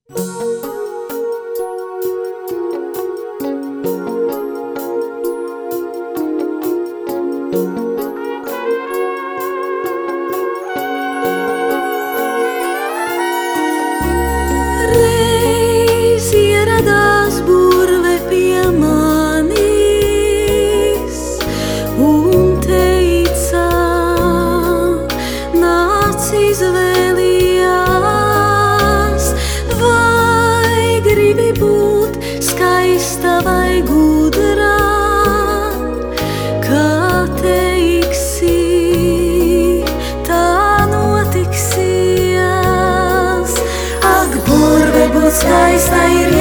Reiz ieradās burve pie manis un teica, nāc izvēlījās, vai gribi būt skaista vai gudrā, kā teiksi, tā notiksies. Ak, burve būt skaista ir